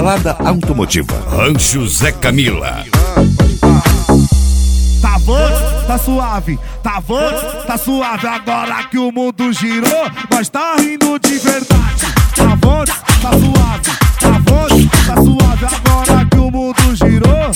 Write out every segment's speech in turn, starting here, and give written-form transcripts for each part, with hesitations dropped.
Balada automotiva Rancho Zé Camila. Tá bom? Tá suave, tá bom? Tá suave. Agora que o mundo girou, nós tá rindo de verdade. Tá bom? Tá suave, tá bom? Tá suave. Agora que o mundo girou,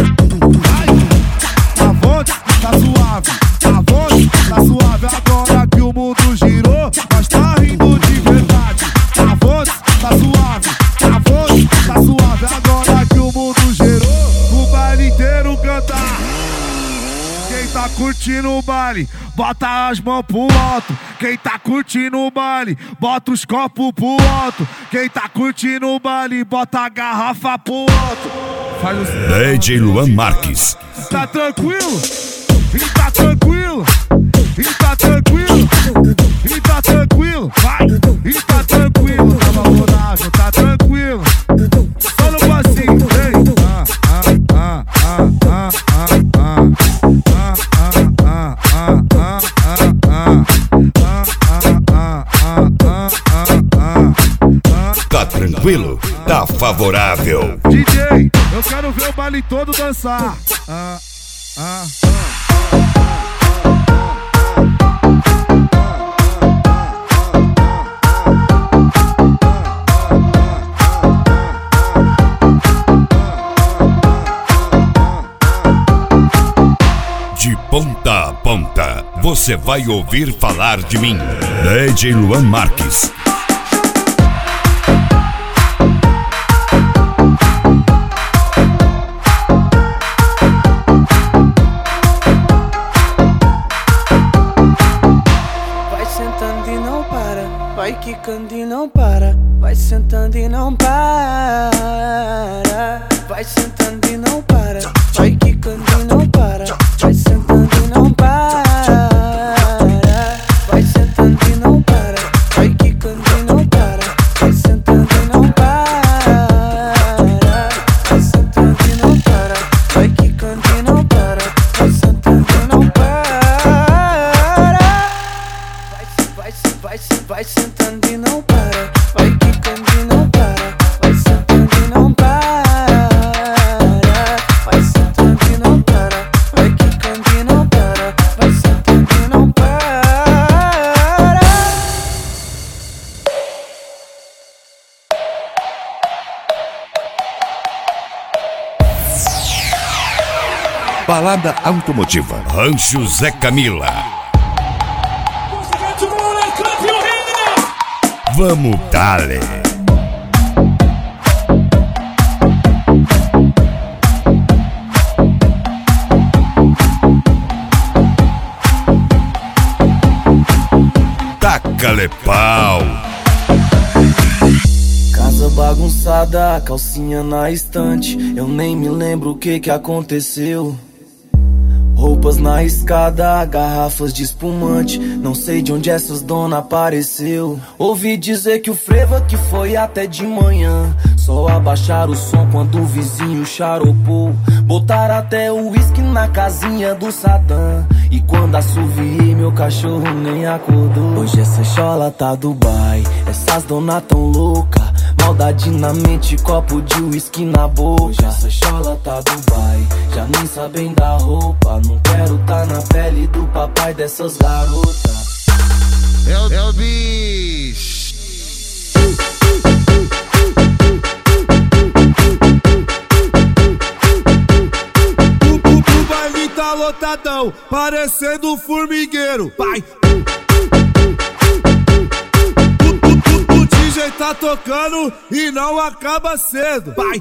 tá bom? Tá suave, tá bom? Tá suave. Agora que o mundo girou, nós tá rindo de verdade. Tá bom? Tá suave, tá bom? Tá suave. Agora que o mundo girou, o baile inteiro cantar. Quem tá curtindo o baile, bota as mãos pro alto. Quem tá curtindo o baile, bota os copos pro alto. Quem tá curtindo o baile, bota a garrafa pro alto. Faz o DJ Luan Marques. Tá tranquilo? E tá tranquilo? E tá tranquilo? E tá tranquilo? Vai! E tá tranquilo? Tá favorável, tá tranquilo? Só no passinho, vem! Tá tranquilo? Tá favorável. DJ, eu quero ver o baile todo dançar. De ponta a ponta, você vai ouvir falar de mim. DJ Luan Marques. Vai sentando e não para, vai quicando e não para, vai sentando e não para, vai sentando e não para, vai quicando e não para, vai sentando e não para, vai sentando e não para, vai quicando e não para, vai sentando e não para, vai sentando e não para, vai quicando e não para, vai sentando e não para, vai sentando e não para, vai quicando e não para, vai sentando e não para, vai sentando e não para, vai quicando e não para, vai sentando e não para. Balada automotiva Rancho Zé Camila. Vamos dale. Taca-lhe pau. Casa bagunçada, calcinha na estante, eu nem me lembro o que aconteceu. Roupas na escada, garrafas de espumante, não sei de onde essas dona apareceu. Ouvi dizer que o frevo que foi até de manhã, só abaixar o som quando o vizinho charopou. Botaram até o uísque na casinha do Sadam, e quando assoviei meu cachorro nem acordou. Hoje essa chola tá Dubai, essas dona tão louca, maldade na mente, copo de uísque na boca. Hoje essa chola tá Dubai, já nem sabem da roupa, não quero tá na pele do papai dessas garotas. É o bicho. O baile tá lotadão, parecendo um formigueiro. Vai. O DJ tá tocando e não acaba cedo. Vai.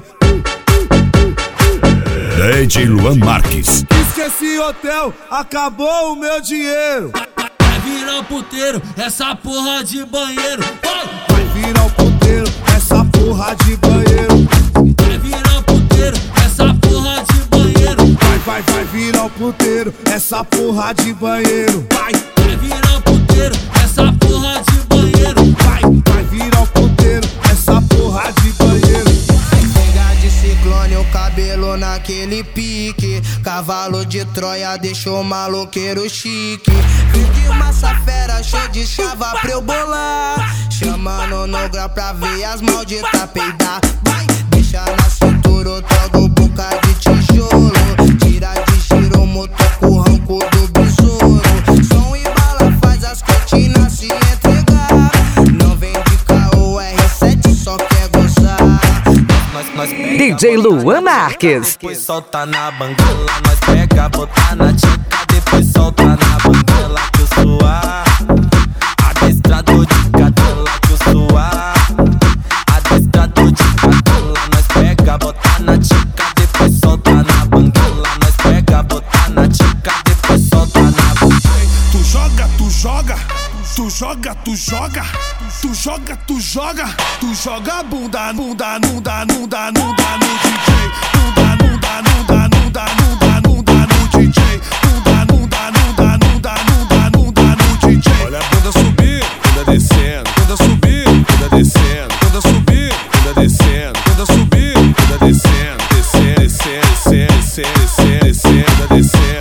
DJ Luan Marques. Esqueci hotel, acabou o meu dinheiro. Vai virar puteiro, essa porra de banheiro. Vai virar o puteiro, essa porra de banheiro. Vai virar puteiro, essa porra de banheiro. Vai virar o puteiro, essa porra de banheiro. Vai virar puteiro, essa porra de banheiro. Vai virar o puteiro, essa porra de banheiro. Pega de ciclone, o cabelo naquele pique. Cavalo de Troia deixou o maloqueiro chique. Fio de massa fera, show de chava pra eu bolar. Chamando no grau pra ver as malditas peidar. Vai, deixa Faixa na cintura, eu trago boca de tijolo. Tira de giro, motor com o ranco do besouro. Som e bala faz as cortinas se entregar. Não vem de caô, R7 só quer gozar. Nós DJ Luan Marques. Depois solta na banguela, nós pega, botar na tica. Depois solta na banguela que eu suar. Adestrador de cadela que eu suar. Adestrador de cadela, nós pega, botar na tica. Depois solta na banguela, nós pega, botar na tica. Depois solta na banguela. Tu joga, tu joga, tu joga, tu joga, tu joga, tu joga, tu joga bunda, bunda, bunda, bunda, bunda no DJ, bunda, bunda, bunda, bunda, bunda, bunda no DJ, bunda, bunda, bunda, bunda, bunda, bunda no DJ. Olha a bunda subir, bunda descendo, bunda subir, bunda descendo, bunda subir, bunda descendo, bunda subir, bunda descendo, descendo, descendo, descendo, descendo, descendo, descendo.